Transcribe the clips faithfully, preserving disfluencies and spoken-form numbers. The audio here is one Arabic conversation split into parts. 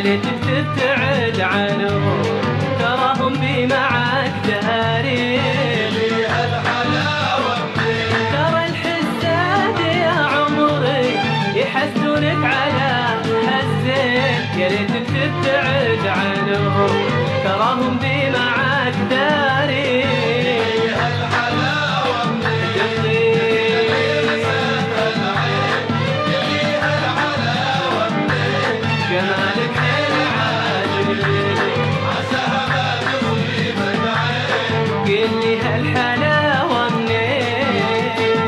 ريتك تبتعد عنهم تراهم بي معاك دارين. ترى الحساد يا عمري يحسدونك على هالزين، يا ريتك تبتعد عنهم تراهم بي معاك دارين. جمالك حيل عاجبني عساها ما تصيبك عين، قل لي هالحلاوة منين؟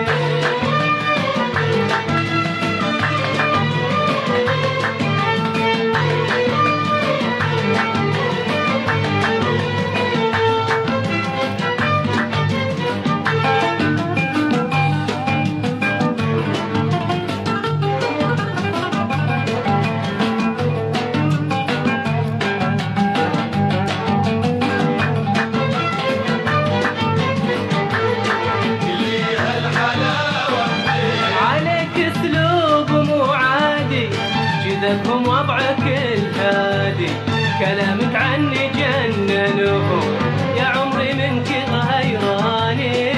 جذبهم وضعك الهادي، كلامك عني جننهم يا عمري منك غيراني.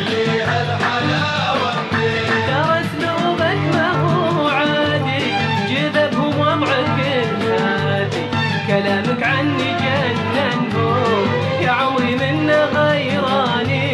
ترى اسلوبك ما هو عادي، جذبهم وضعك الهادي، كلامك عني جننهم يا عمري منك غيراني.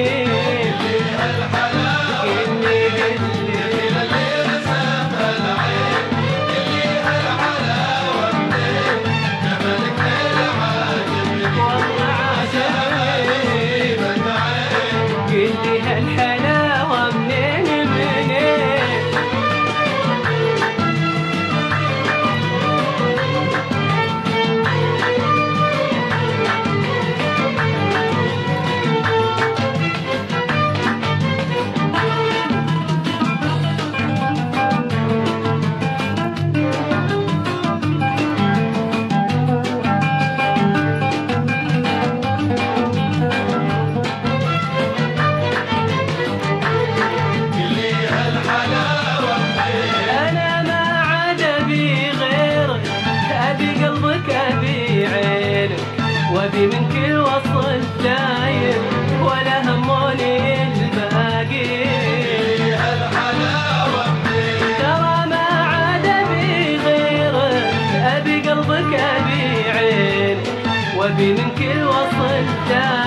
هالحلاوة منين منين؟ وابي من كل وصل داير ولا هموني الباقي. ترى ما عاد ابي غيرك، ابي قلبك ابي عينك، وابي من كل وصل داير